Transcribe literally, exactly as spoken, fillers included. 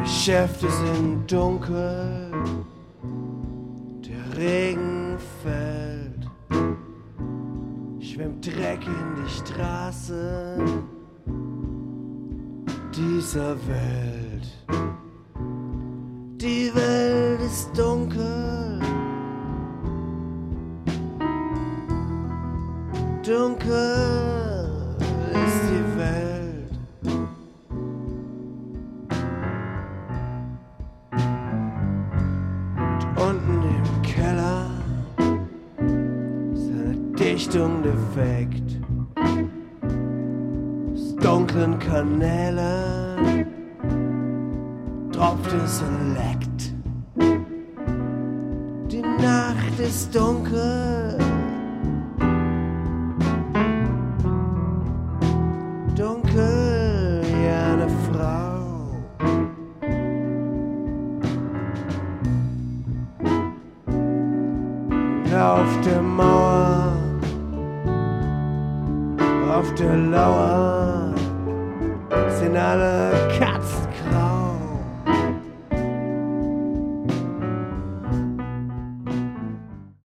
Geschäfte sind dunkel, der Regen fällt, schwimmt Dreck in die Straße dieser Welt. Die Welt ist dunkel, dunkel ist die Welt. Und unten im Keller ist eine Dichtung defekt. Aus dunklen Kanälen tropft es und leckt. Die Nacht ist dunkel, dunkel wie eine Frau. Und auf der Mauer, auf der Lauer sind alle Katzen